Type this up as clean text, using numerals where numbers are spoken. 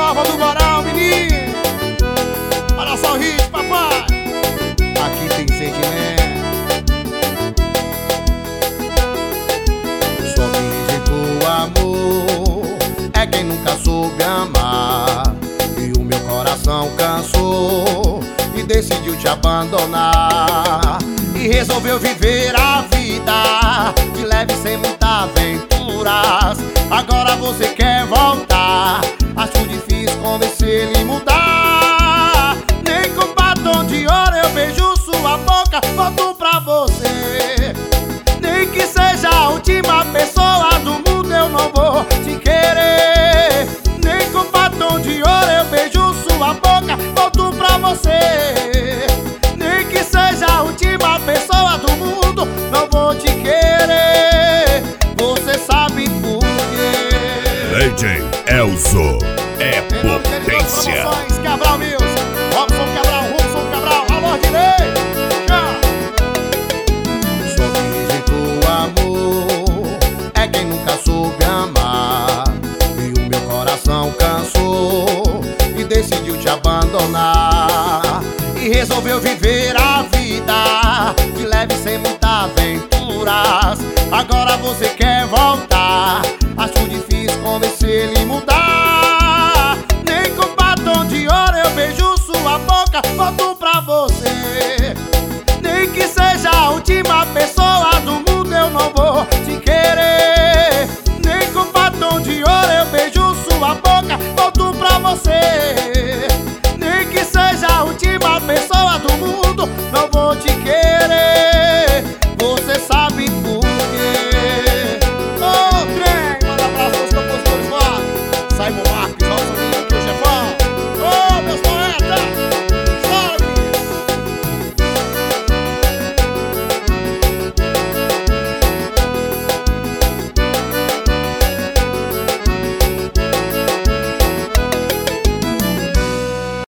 Nova do Guará, menino. Olha só o hit, papai. Aqui tem sentimento. Só quem rejeitou amor é quem nunca soube amar. E o meu coração cansou e decidiu te abandonar. E resolveu viver a vida de leve sem muitas aventuras. Agora você quer voltar, acho difícil convencer ele mudar. Nem com batom de ouro eu beijo sua boca, volto pra você. Nem que seja a última pessoa do mundo, eu não vou te querer. Nem com batom de ouro eu beijo sua boca, volto pra você. Nem que seja a última pessoa do mundo, não vou te querer. Você sabe por quê. DJ Elzo é potência. Cabral Music, Robson Cabral, Robson Cabral, alô Dinei. Só quem rejeitou amor é quem nunca soube amar. E o meu coração cansou e decidiu te abandonar. E resolveu viver a vida de leve sem muitas aventuras. Agora você quer voltar, acho difícil convencer ele mudar.